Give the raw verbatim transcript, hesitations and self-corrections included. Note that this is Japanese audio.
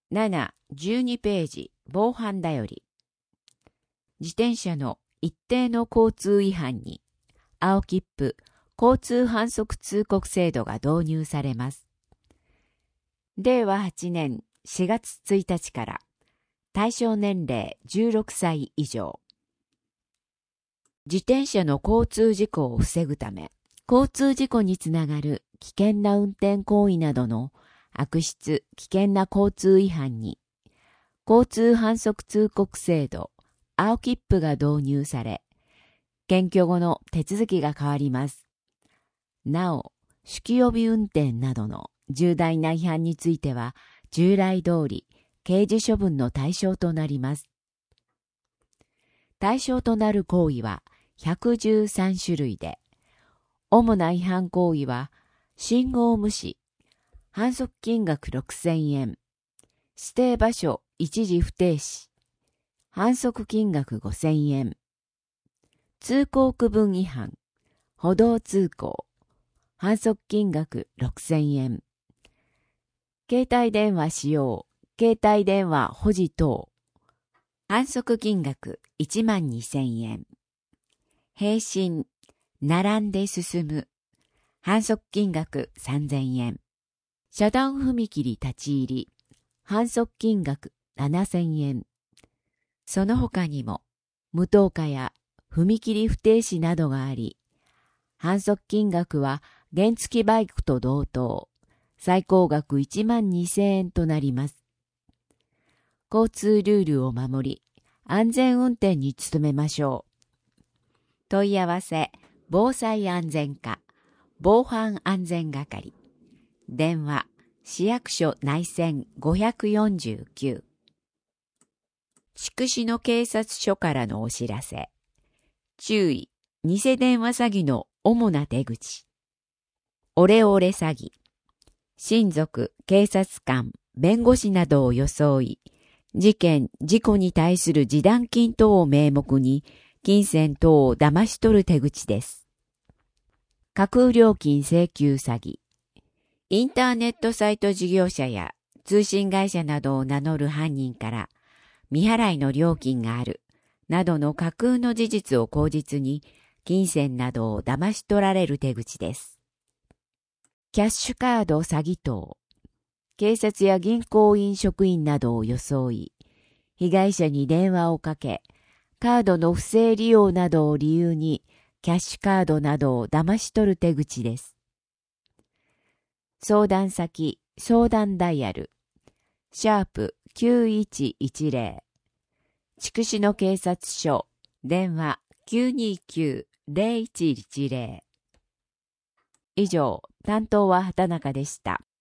なな、じゅうにページ、防犯だより。自転車の一定の交通違反に、青切符、交通反則通告制度が導入されます。れいわはちねんしがつついたちから、対象年齢じゅうろくさい以上。自転車の交通事故を防ぐため、交通事故につながる危険な運転行為などの悪質・危険な交通違反に、交通反則通告制度、青切符が導入され、検挙後の手続きが変わります。なお、酒気帯び運転などの重大な違反については、従来通り刑事処分の対象となります。対象となる行為はひゃくじゅうさんしゅるいで、主な違反行為は、信号無視、反則金額ろくせんえん、指定場所一時不停止、反則金額ごせんえん、通行区分違反、歩道通行、反則金額ろくせんえん、携帯電話使用、携帯電話保持等、反則金額いちまんにせんえん、並進、並んで進む、反則金額さんぜんえん、遮断踏切立ち入り、反則金額ななせんえん、その他にも無灯火や踏切不停止などがあり、反則金額は原付バイクと同等、最高額いちまんにせんえんとなります。交通ルールを守り、安全運転に努めましょう。問い合わせ、防災安全課、防犯安全係。電話、市役所内線ごひゃくよんじゅうきゅう。筑紫野警察署からのお知らせ。注意、偽電話詐欺の主な手口。オレオレ詐欺。親族、警察官、弁護士などを装い、事件、事故に対する示談金等を名目に、金銭等を騙し取る手口です。架空料金請求詐欺。インターネットサイト事業者や通信会社などを名乗る犯人から未払いの料金があるなどの架空の事実を口実に金銭などを騙し取られる手口です。キャッシュカード詐欺等。警察や銀行員職員などを装い、被害者に電話をかけ、カードの不正利用などを理由にキャッシュカードなどを騙し取る手口です。相談先、相談ダイヤル、シャープきゅういちいちゼロ、筑紫野警察署、電話きゅうにきゅうゼロいちいちゼロ。以上、担当は畑中でした。